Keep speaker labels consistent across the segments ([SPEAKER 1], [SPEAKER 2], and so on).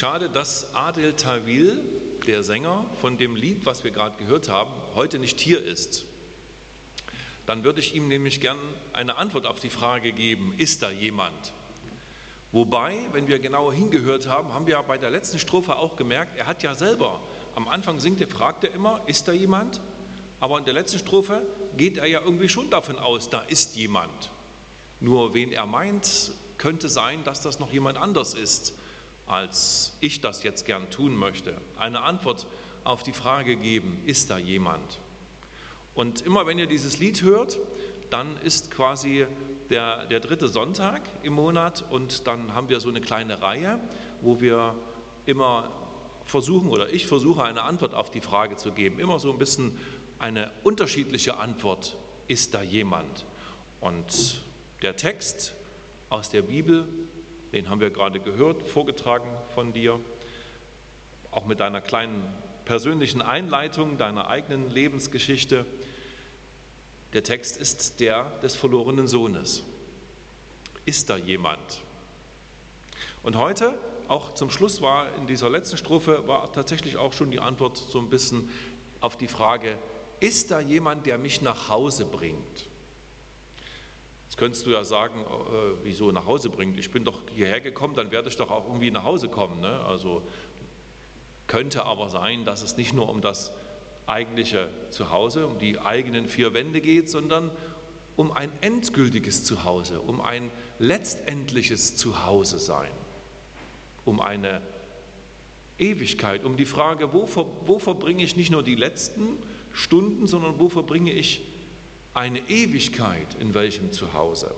[SPEAKER 1] Schade, dass Adel Tawil, der Sänger von dem Lied, was wir gerade gehört haben, heute nicht hier ist. Dann würde ich ihm nämlich gern eine Antwort auf die Frage geben, ist da jemand? Wobei, wenn wir genauer hingehört haben, haben wir bei der letzten Strophe auch gemerkt, er hat ja selber, am Anfang fragt er immer, ist da jemand? Aber in der letzten Strophe geht er ja irgendwie schon davon aus, da ist jemand. Nur wen er meint, könnte sein, dass das noch jemand anders ist, als ich das jetzt gern tun möchte. Eine Antwort auf die Frage geben, ist da jemand? Und immer wenn ihr dieses Lied hört, dann ist quasi der dritte Sonntag im Monat und dann haben wir so eine kleine Reihe, wo wir immer versuchen oder ich versuche eine Antwort auf die Frage zu geben. Immer so ein bisschen eine unterschiedliche Antwort, ist da jemand? Und der Text aus der Bibel, den haben wir gerade gehört, vorgetragen von dir, auch mit deiner kleinen persönlichen Einleitung, deiner eigenen Lebensgeschichte. Der Text ist der des verlorenen Sohnes. Ist da jemand? Und heute, auch zum Schluss war in dieser letzten Strophe, war tatsächlich auch schon die Antwort so ein bisschen auf die Frage, ist da jemand, der mich nach Hause bringt? Jetzt könntest du ja sagen, wieso nach Hause bringt? Ich bin doch hierher gekommen, dann werde ich doch auch irgendwie nach Hause kommen. Ne? Also könnte aber sein, dass es nicht nur um das eigentliche Zuhause, um die eigenen vier Wände geht, sondern um ein endgültiges Zuhause, um ein letztendliches Zuhause sein, um eine Ewigkeit, um die Frage, wo verbringe ich nicht nur die letzten Stunden, sondern wo verbringe ich eine Ewigkeit, in welchem Zuhause?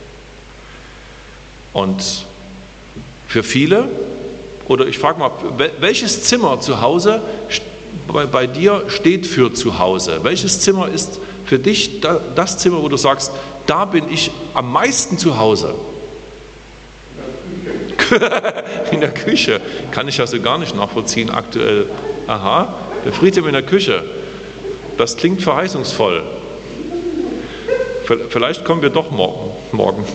[SPEAKER 1] Und für viele, oder ich frage mal, welches Zimmer zu Hause bei dir steht für zu Hause? Welches Zimmer ist für dich das Zimmer, wo du sagst, da bin ich am meisten zu Hause? In der Küche. Kann ich also gar nicht nachvollziehen aktuell. Aha, der Friedhelm in der Küche. Das klingt verheißungsvoll. Vielleicht kommen wir doch morgen.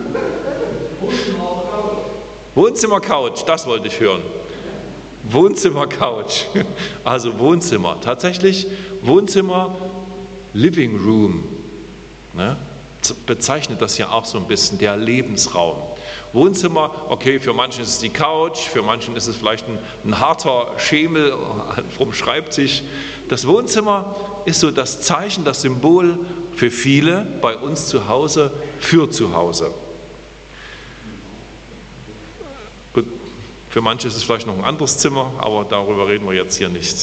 [SPEAKER 1] Wohnzimmer-Couch, das wollte ich hören. Wohnzimmer-Couch, also Wohnzimmer. Tatsächlich Wohnzimmer, Living Room, ne? Bezeichnet das ja auch so ein bisschen, der Lebensraum. Wohnzimmer, okay, für manchen ist es die Couch, für manchen ist es vielleicht ein harter Schemel vom Schreibtisch. Das Wohnzimmer ist so das Zeichen, das Symbol für viele bei uns zu Hause, für zu Hause. Gut, für manche ist es vielleicht noch ein anderes Zimmer, aber darüber reden wir jetzt hier nicht.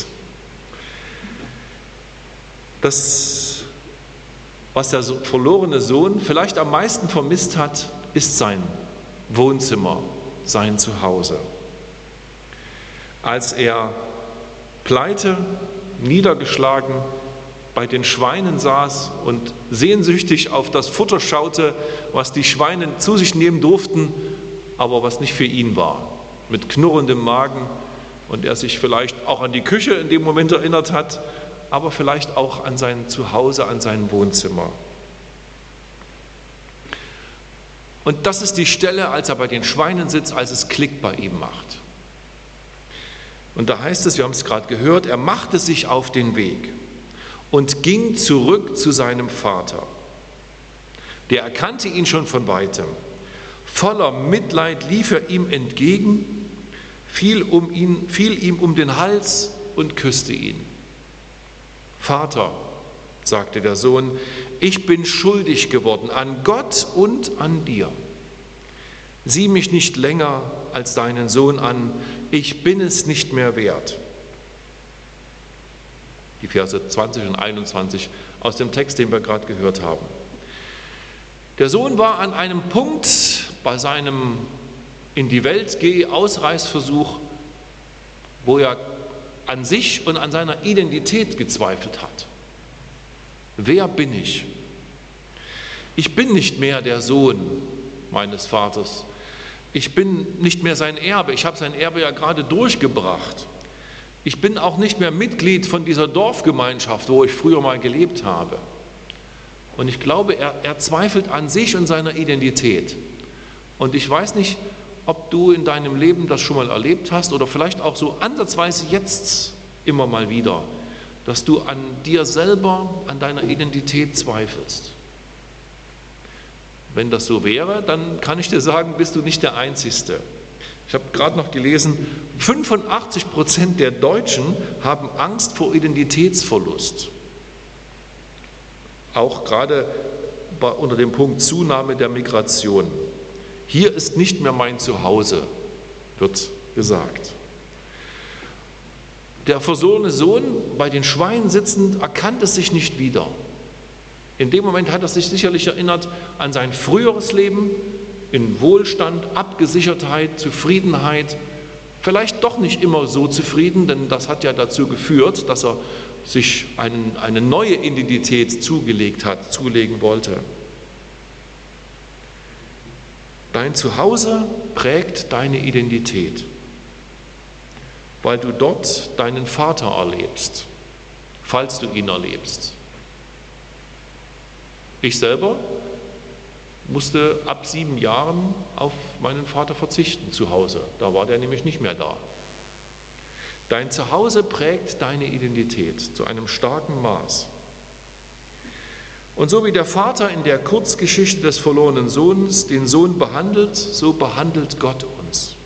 [SPEAKER 1] Das, was der verlorene Sohn vielleicht am meisten vermisst hat, ist sein Wohnzimmer, sein Zuhause. Als er pleite, niedergeschlagen bei den Schweinen saß und sehnsüchtig auf das Futter schaute, was die Schweine zu sich nehmen durften, aber was nicht für ihn war, mit knurrendem Magen, und er sich vielleicht auch an die Küche in dem Moment erinnert hat, aber vielleicht auch an sein Zuhause, an sein Wohnzimmer. Und das ist die Stelle, als er bei den Schweinen sitzt, als es Klick bei ihm macht. Und da heißt es, wir haben es gerade gehört, er machte sich auf den Weg und ging zurück zu seinem Vater. Der erkannte ihn schon von weitem. Voller Mitleid lief er ihm entgegen, fiel ihm um den Hals und küsste ihn. Vater, sagte der Sohn, ich bin schuldig geworden an Gott und an dir. Sieh mich nicht länger als deinen Sohn an, ich bin es nicht mehr wert. Die Verse 20 und 21 aus dem Text, den wir gerade gehört haben. Der Sohn war an einem Punkt bei seinem in die Welt Ausreißversuch, wo er an sich und an seiner Identität gezweifelt hat. Wer bin ich? Ich bin nicht mehr der Sohn meines Vaters. Ich bin nicht mehr sein Erbe. Ich habe sein Erbe ja gerade durchgebracht. Ich bin auch nicht mehr Mitglied von dieser Dorfgemeinschaft, wo ich früher mal gelebt habe. Und ich glaube, er zweifelt an sich und seiner Identität. Und ich weiß nicht, ob du in deinem Leben das schon mal erlebt hast oder vielleicht auch so ansatzweise jetzt immer mal wieder, dass du an dir selber, an deiner Identität zweifelst. Wenn das so wäre, dann kann ich dir sagen, bist du nicht der Einzige. Ich habe gerade noch gelesen, 85% der Deutschen haben Angst vor Identitätsverlust. Auch gerade unter dem Punkt Zunahme der Migration. Hier ist nicht mehr mein Zuhause, wird gesagt. Der verlorene Sohn, bei den Schweinen sitzend, erkannte sich nicht wieder. In dem Moment hat er sich sicherlich erinnert an sein früheres Leben, in Wohlstand, Abgesichertheit, Zufriedenheit. Vielleicht doch nicht immer so zufrieden, denn das hat ja dazu geführt, dass er sich eine neue Identität zulegen wollte. Dein Zuhause prägt deine Identität, weil du dort deinen Vater erlebst, falls du ihn erlebst. Ich selber musste ab 7 Jahren auf meinen Vater verzichten zu Hause. Da war der nämlich nicht mehr da. Dein Zuhause prägt deine Identität zu einem starken Maß. Und so wie der Vater in der Kurzgeschichte des verlorenen Sohnes den Sohn behandelt, so behandelt Gott uns.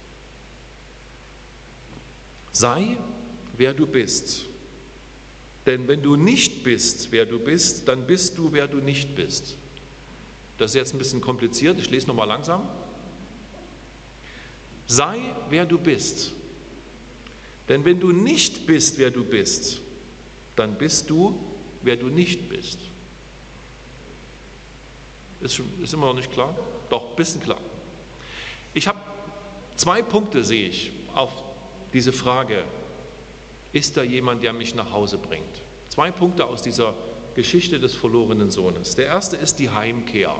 [SPEAKER 1] Sei, wer du bist. Denn wenn du nicht bist, wer du bist, dann bist du, wer du nicht bist. Das ist jetzt ein bisschen kompliziert, ich lese nochmal langsam. Sei, wer du bist. Denn wenn du nicht bist, wer du bist, dann bist du, wer du nicht bist. Ist immer noch nicht klar? Doch, ein bisschen klar. Ich habe 2 Punkte, sehe ich, auf diese Frage, ist da jemand, der mich nach Hause bringt? 2 Punkte aus dieser Geschichte des verlorenen Sohnes. Der erste ist die Heimkehr.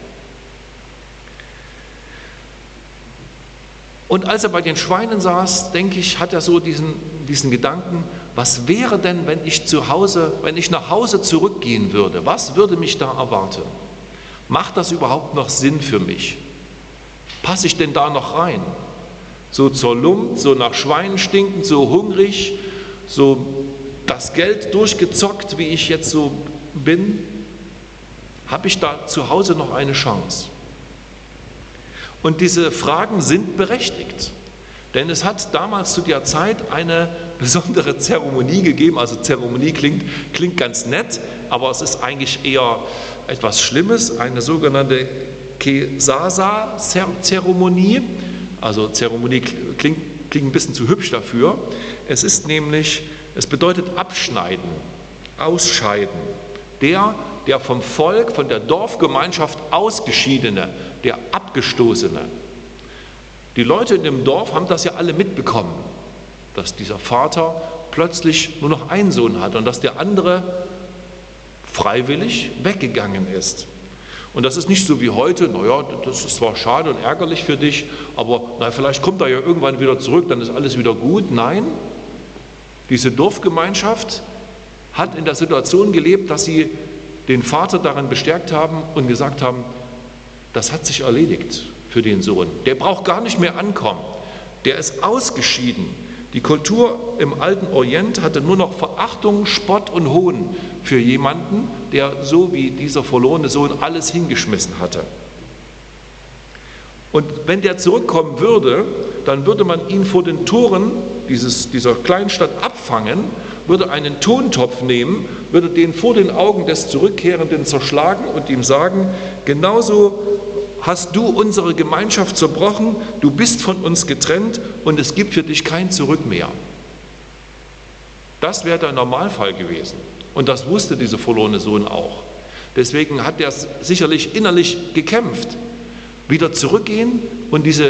[SPEAKER 1] Und als er bei den Schweinen saß, denke ich, hat er so diesen Gedanken, was wäre denn, wenn ich nach Hause zurückgehen würde? Was würde mich da erwarten? Macht das überhaupt noch Sinn für mich? Passe ich denn da noch rein? So zerlumpt, so nach Schweinen stinkend, so hungrig, so das Geld durchgezockt, wie ich jetzt so bin, habe ich da zu Hause noch eine Chance? Und diese Fragen sind berechtigt, denn es hat damals zu der Zeit eine besondere Zeremonie gegeben. Also Zeremonie klingt ganz nett, aber es ist eigentlich eher etwas Schlimmes, eine sogenannte Kesasa-Zeremonie. Also Zeremonie klingt ein bisschen zu hübsch dafür. Es bedeutet abschneiden, ausscheiden. Der vom Volk, von der Dorfgemeinschaft Ausgeschiedene, der Abgestoßene. Die Leute in dem Dorf haben das ja alle mitbekommen, dass dieser Vater plötzlich nur noch einen Sohn hat und dass der andere freiwillig weggegangen ist. Und das ist nicht so wie heute, naja, das ist zwar schade und ärgerlich für dich, aber vielleicht kommt er ja irgendwann wieder zurück, dann ist alles wieder gut. Nein, diese Dorfgemeinschaft hat in der Situation gelebt, dass sie den Vater daran bestärkt haben und gesagt haben, das hat sich erledigt für den Sohn. Der braucht gar nicht mehr ankommen. Der ist ausgeschieden. Die Kultur im alten Orient hatte nur noch Verachtung, Spott und Hohn für jemanden, der so wie dieser verlorene Sohn alles hingeschmissen hatte. Und wenn der zurückkommen würde, dann würde man ihn vor den Toren dieser Kleinstadt abfangen, würde einen Tontopf nehmen, würde den vor den Augen des Zurückkehrenden zerschlagen und ihm sagen, genauso hast du unsere Gemeinschaft zerbrochen, du bist von uns getrennt und es gibt für dich kein Zurück mehr. Das wäre der Normalfall gewesen. Und das wusste dieser verlorene Sohn auch. Deswegen hat er sicherlich innerlich gekämpft. Wieder zurückgehen und diese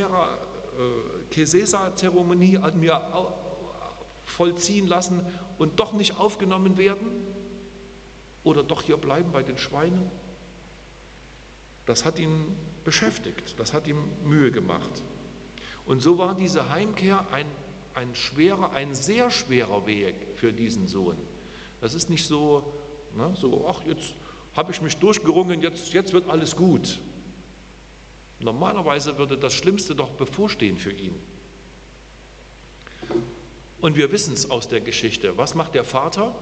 [SPEAKER 1] Kesesa-Zeremonie an mir vollziehen lassen und doch nicht aufgenommen werden oder doch hier bleiben bei den Schweinen. Das hat ihn beschäftigt, das hat ihm Mühe gemacht. Und so war diese Heimkehr ein sehr schwerer Weg für diesen Sohn. Das ist nicht so, ach, jetzt habe ich mich durchgerungen, jetzt wird alles gut. Normalerweise würde das Schlimmste doch bevorstehen für ihn. Und wir wissen es aus der Geschichte. Was macht der Vater?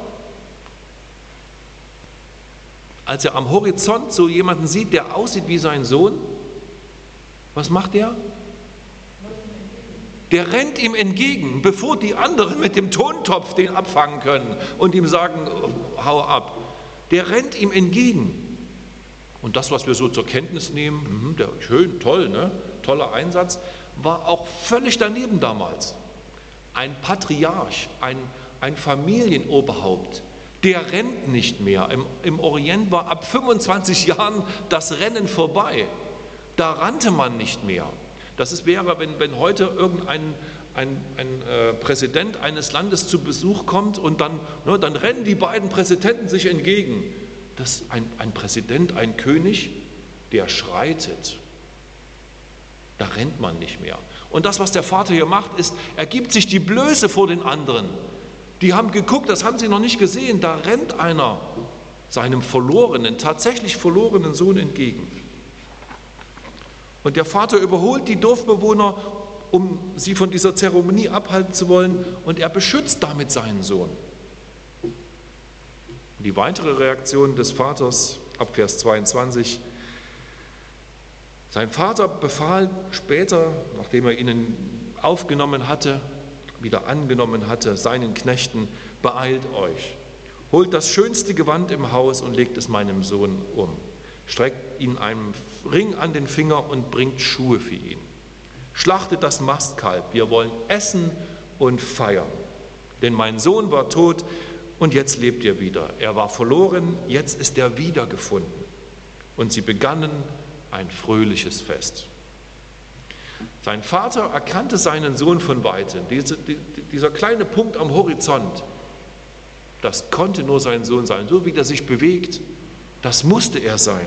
[SPEAKER 1] Als er am Horizont so jemanden sieht, der aussieht wie sein Sohn, was macht er? Der rennt ihm entgegen, bevor die anderen mit dem Tontopf den abfangen können und ihm sagen, hau ab. Der rennt ihm entgegen. Und das, was wir so zur Kenntnis nehmen, schön, toll, ne? Toller Einsatz, war auch völlig daneben damals. Ein Patriarch, ein Familienoberhaupt, der rennt nicht mehr. Im Orient war ab 25 Jahren das Rennen vorbei. Da rannte man nicht mehr. Das wäre, wenn heute irgendein Präsident eines Landes zu Besuch kommt und dann rennen die beiden Präsidenten sich entgegen. Das ein Präsident, ein König, der schreitet. Da rennt man nicht mehr. Und das, was der Vater hier macht, ist, er gibt sich die Blöße vor den anderen. Die haben geguckt, das haben sie noch nicht gesehen. Da rennt einer seinem tatsächlich verlorenen Sohn entgegen. Und der Vater überholt die Dorfbewohner, um sie von dieser Zeremonie abhalten zu wollen, und er beschützt damit seinen Sohn. Die weitere Reaktion des Vaters ab Vers 22. Sein Vater befahl später, nachdem er ihnen aufgenommen hatte, wieder angenommen hatte, seinen Knechten: Beeilt euch, holt das schönste Gewand im Haus und legt es meinem Sohn um. Streckt ihm einen Ring an den Finger und bringt Schuhe für ihn. Schlachtet das Mastkalb, wir wollen essen und feiern. Denn mein Sohn war tot und jetzt lebt er wieder. Er war verloren, jetzt ist er wiedergefunden. Und sie begannen ein fröhliches Fest. Sein Vater erkannte seinen Sohn von weitem. Dieser kleine Punkt am Horizont, das konnte nur sein Sohn sein. So wie er sich bewegt, das musste er sein.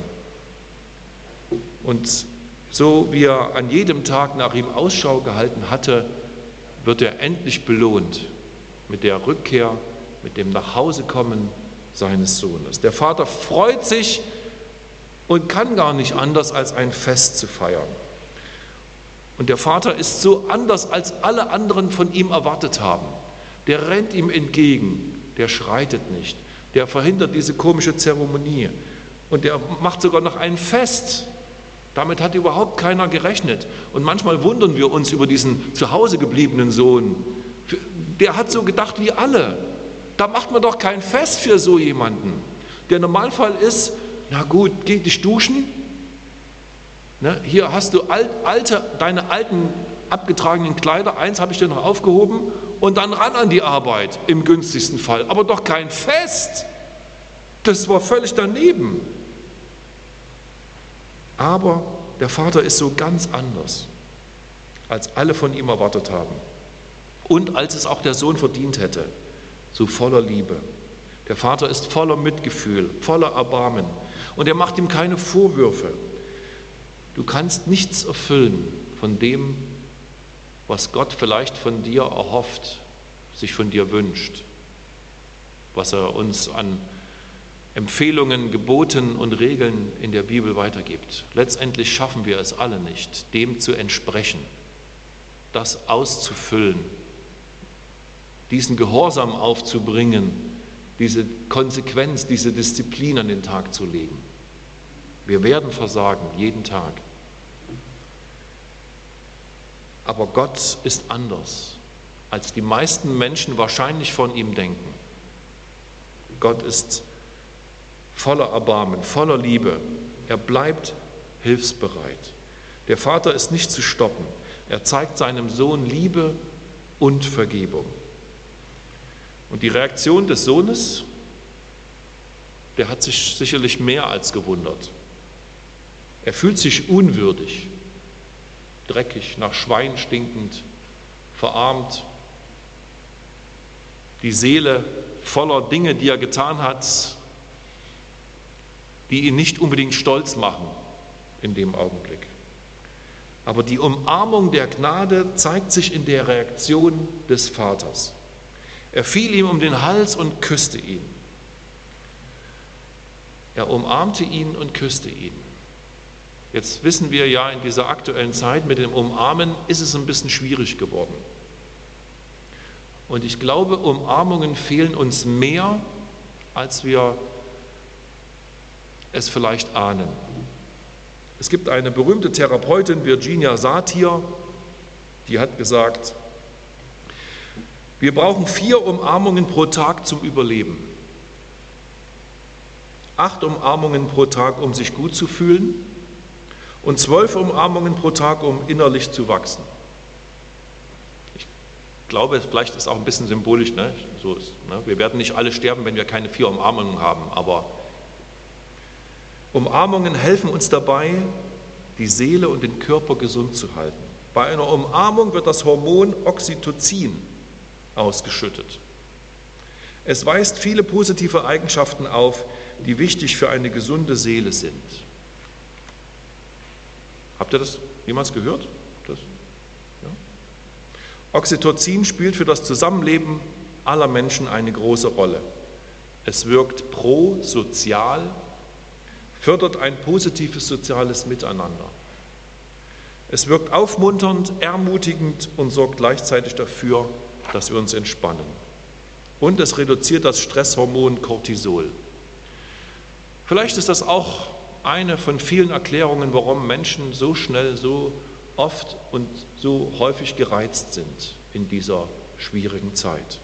[SPEAKER 1] Und so wie er an jedem Tag nach ihm Ausschau gehalten hatte, wird er endlich belohnt mit der Rückkehr, mit dem Nachhausekommen seines Sohnes. Der Vater freut sich und kann gar nicht anders, als ein Fest zu feiern. Und der Vater ist so anders, als alle anderen von ihm erwartet haben. Der rennt ihm entgegen, der schreitet nicht, der verhindert diese komische Zeremonie und der macht sogar noch ein Fest. Damit hat überhaupt keiner gerechnet. Und manchmal wundern wir uns über diesen zu Hause gebliebenen Sohn. Der hat so gedacht wie alle. Da macht man doch kein Fest für so jemanden. Der Normalfall ist, na gut, geh dich duschen. Ne, hier hast du deine alten abgetragenen Kleider, eins habe ich dir noch aufgehoben, und dann ran an die Arbeit, im günstigsten Fall. Aber doch kein Fest. Das war völlig daneben. Aber der Vater ist so ganz anders, als alle von ihm erwartet haben. Und als es auch der Sohn verdient hätte, so voller Liebe. Der Vater ist voller Mitgefühl, voller Erbarmen. Und er macht ihm keine Vorwürfe. Du kannst nichts erfüllen von dem, was Gott vielleicht von dir erhofft, sich von dir wünscht, was er uns an Empfehlungen, Geboten und Regeln in der Bibel weitergibt. Letztendlich schaffen wir es alle nicht, dem zu entsprechen, das auszufüllen, diesen Gehorsam aufzubringen, diese Konsequenz, diese Disziplin an den Tag zu legen. Wir werden versagen, jeden Tag. Aber Gott ist anders, als die meisten Menschen wahrscheinlich von ihm denken. Gott ist voller Erbarmen, voller Liebe. Er bleibt hilfsbereit. Der Vater ist nicht zu stoppen. Er zeigt seinem Sohn Liebe und Vergebung. Und die Reaktion des Sohnes, der hat sich sicherlich mehr als gewundert. Er fühlt sich unwürdig, dreckig, nach Schwein stinkend, verarmt. Die Seele voller Dinge, die er getan hat, die ihn nicht unbedingt stolz machen in dem Augenblick. Aber die Umarmung der Gnade zeigt sich in der Reaktion des Vaters. Er fiel ihm um den Hals und küsste ihn. Er umarmte ihn und küsste ihn. Jetzt wissen wir ja, in dieser aktuellen Zeit mit dem Umarmen ist es ein bisschen schwierig geworden. Und ich glaube, Umarmungen fehlen uns mehr, als wir es vielleicht ahnen. Es gibt eine berühmte Therapeutin, Virginia Satir, die hat gesagt, wir brauchen 4 Umarmungen pro Tag zum Überleben. 8 Umarmungen pro Tag, um sich gut zu fühlen, und 12 Umarmungen pro Tag, um innerlich zu wachsen. Ich glaube, vielleicht ist es auch ein bisschen symbolisch, ne? So ist, ne? Wir werden nicht alle sterben, wenn wir keine 4 Umarmungen haben, aber Umarmungen helfen uns dabei, die Seele und den Körper gesund zu halten. Bei einer Umarmung wird das Hormon Oxytocin ausgeschüttet. Es weist viele positive Eigenschaften auf, die wichtig für eine gesunde Seele sind. Habt ihr das jemals gehört? Ja? Oxytocin spielt für das Zusammenleben aller Menschen eine große Rolle. Es wirkt prosozial, fördert ein positives soziales Miteinander. Es wirkt aufmunternd, ermutigend und sorgt gleichzeitig dafür, dass wir uns entspannen. Und es reduziert das Stresshormon Cortisol. Vielleicht ist das auch eine von vielen Erklärungen, warum Menschen so schnell, so oft und so häufig gereizt sind in dieser schwierigen Zeit.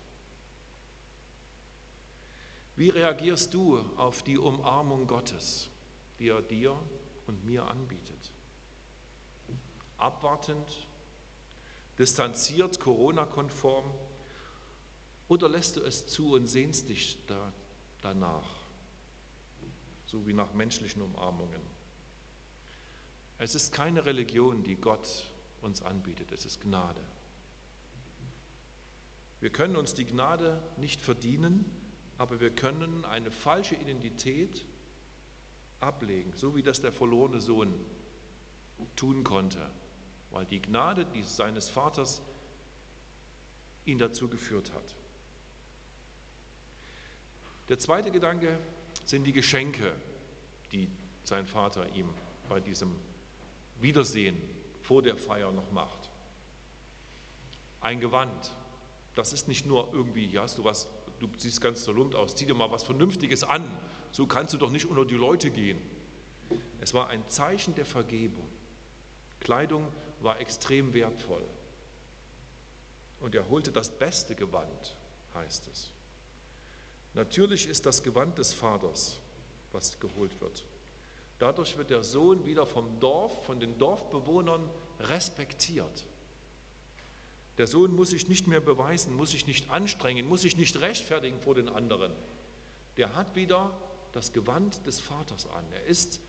[SPEAKER 1] Wie reagierst du auf die Umarmung Gottes, die er dir und mir anbietet? Abwartend, distanziert, Corona-konform, oder lässt du es zu und sehnst dich danach, so wie nach menschlichen Umarmungen? Es ist keine Religion, die Gott uns anbietet, es ist Gnade. Wir können uns die Gnade nicht verdienen, aber wir können eine falsche Identität ablegen, so wie das der verlorene Sohn tun konnte, weil die Gnade seines Vaters ihn dazu geführt hat. Der zweite Gedanke sind die Geschenke, die sein Vater ihm bei diesem Wiedersehen vor der Feier noch macht. Ein Gewand, das ist nicht nur irgendwie, ja, du siehst ganz zerlumpt aus, zieh dir mal was Vernünftiges an, so kannst du doch nicht unter die Leute gehen. Es war ein Zeichen der Vergebung. Kleidung war extrem wertvoll. Und er holte das beste Gewand, heißt es. Natürlich ist das Gewand des Vaters, was geholt wird. Dadurch wird der Sohn wieder vom Dorf, von den Dorfbewohnern respektiert. Der Sohn muss sich nicht mehr beweisen, muss sich nicht anstrengen, muss sich nicht rechtfertigen vor den anderen. Der hat wieder das Gewand des Vaters an. Er ist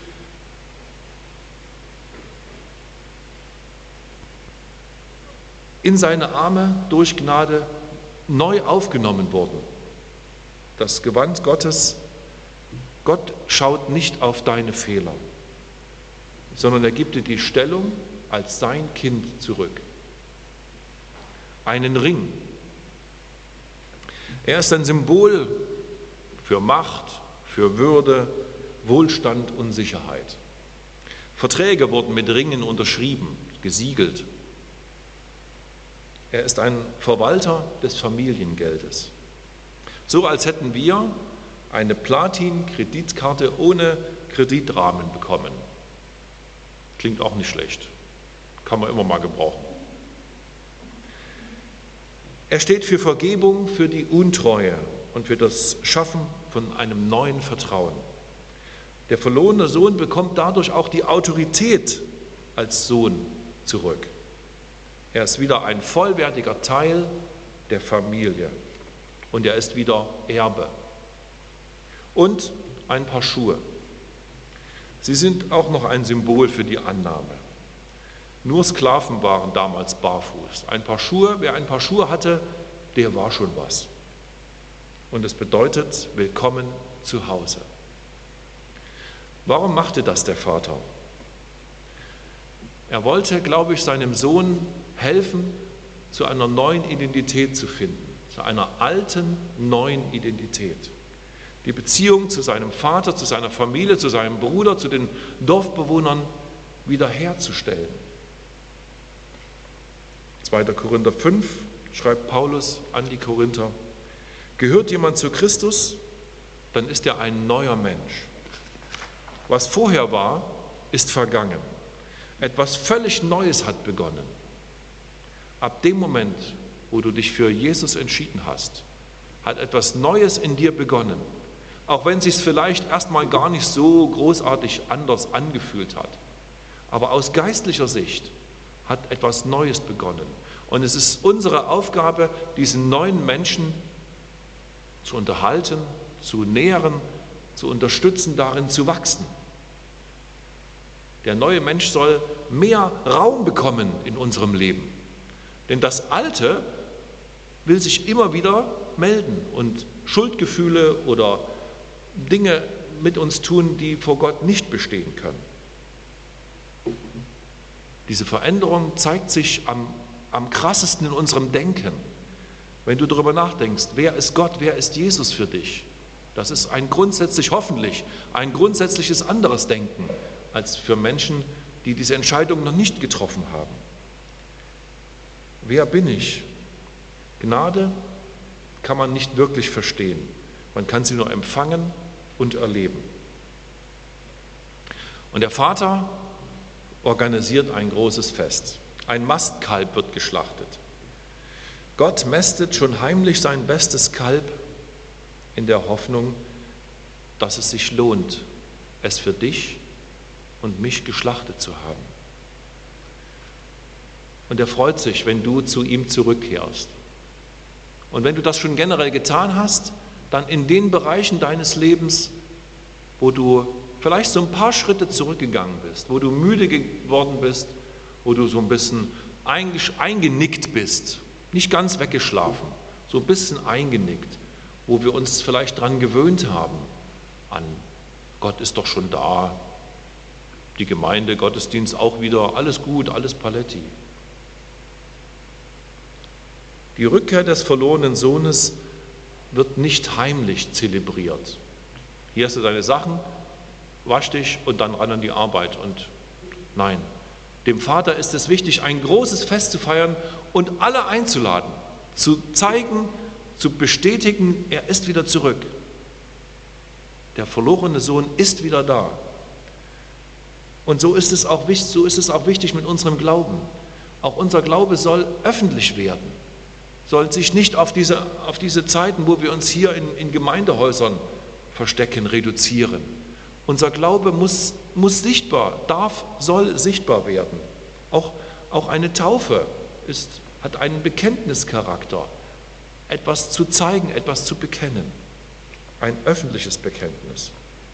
[SPEAKER 1] in seine Arme durch Gnade neu aufgenommen worden. Das Gewand Gottes, Gott schaut nicht auf deine Fehler, sondern er gibt dir die Stellung als sein Kind zurück. Einen Ring. Er ist ein Symbol für Macht, für Würde, Wohlstand und Sicherheit. Verträge wurden mit Ringen unterschrieben, gesiegelt. Er ist ein Verwalter des Familiengeldes. So als hätten wir eine Platin-Kreditkarte ohne Kreditrahmen bekommen. Klingt auch nicht schlecht. Kann man immer mal gebrauchen. Er steht für Vergebung, für die Untreue und für das Schaffen von einem neuen Vertrauen. Der verlorene Sohn bekommt dadurch auch die Autorität als Sohn zurück. Er ist wieder ein vollwertiger Teil der Familie und er ist wieder Erbe. Und ein paar Schuhe. Sie sind auch noch ein Symbol für die Annahme. Nur Sklaven waren damals barfuß. Ein paar Schuhe, wer ein paar Schuhe hatte, der war schon was. Und es bedeutet, willkommen zu Hause. Warum machte das der Vater? Er wollte, glaube ich, seinem Sohn helfen, zu einer neuen Identität zu finden, zu einer alten, neuen Identität. Die Beziehung zu seinem Vater, zu seiner Familie, zu seinem Bruder, zu den Dorfbewohnern wiederherzustellen. 2. Korinther 5 schreibt Paulus an die Korinther: Gehört jemand zu Christus, dann ist er ein neuer Mensch. Was vorher war, ist vergangen. Etwas völlig Neues hat begonnen. Ab dem Moment, wo du dich für Jesus entschieden hast, hat etwas Neues in dir begonnen. Auch wenn es sich vielleicht erstmal gar nicht so großartig anders angefühlt hat. Aber aus geistlicher Sicht hat etwas Neues begonnen. Und es ist unsere Aufgabe, diesen neuen Menschen zu unterhalten, zu nähren, zu unterstützen, darin zu wachsen. Der neue Mensch soll mehr Raum bekommen in unserem Leben. Denn das Alte will sich immer wieder melden und Schuldgefühle oder Dinge mit uns tun, die vor Gott nicht bestehen können. Diese Veränderung zeigt sich am krassesten in unserem Denken. Wenn du darüber nachdenkst, wer ist Gott, wer ist Jesus für dich? Das ist hoffentlich ein grundsätzliches anderes Denken als für Menschen, die diese Entscheidung noch nicht getroffen haben. Wer bin ich? Gnade kann man nicht wirklich verstehen. Man kann sie nur empfangen und erleben. Und der Vater organisiert ein großes Fest. Ein Mastkalb wird geschlachtet. Gott mästet schon heimlich sein bestes Kalb in der Hoffnung, dass es sich lohnt, es für dich und mich geschlachtet zu haben. Und er freut sich, wenn du zu ihm zurückkehrst. Und wenn du das schon generell getan hast, dann in den Bereichen deines Lebens, wo du vielleicht so ein paar Schritte zurückgegangen bist, wo du müde geworden bist, wo du so ein bisschen eingenickt bist, nicht ganz weggeschlafen, so ein bisschen eingenickt, wo wir uns vielleicht dran gewöhnt haben, an Gott ist doch schon da, die Gemeinde, Gottesdienst auch wieder, alles gut, alles Paletti. Die Rückkehr des verlorenen Sohnes wird nicht heimlich zelebriert. Hier hast du deine Sachen, wasch dich und dann ran an die Arbeit. Und nein, dem Vater ist es wichtig, ein großes Fest zu feiern und alle einzuladen, zu zeigen, zu bestätigen, er ist wieder zurück. Der verlorene Sohn ist wieder da. Und so ist es auch wichtig mit unserem Glauben. Auch unser Glaube soll öffentlich werden. Soll sich nicht auf diese Zeiten, wo wir uns hier in Gemeindehäusern verstecken, reduzieren. Unser Glaube muss sichtbar, soll sichtbar werden. Auch eine Taufe hat einen Bekenntnischarakter. Etwas zu zeigen, etwas zu bekennen. Ein öffentliches Bekenntnis.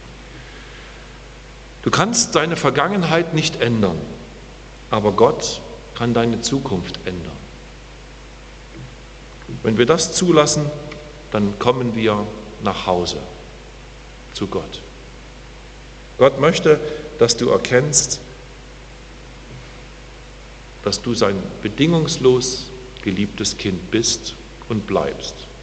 [SPEAKER 1] Du kannst deine Vergangenheit nicht ändern, aber Gott kann deine Zukunft ändern. Wenn wir das zulassen, dann kommen wir nach Hause zu Gott. Gott möchte, dass du erkennst, dass du sein bedingungslos geliebtes Kind bist und bleibst.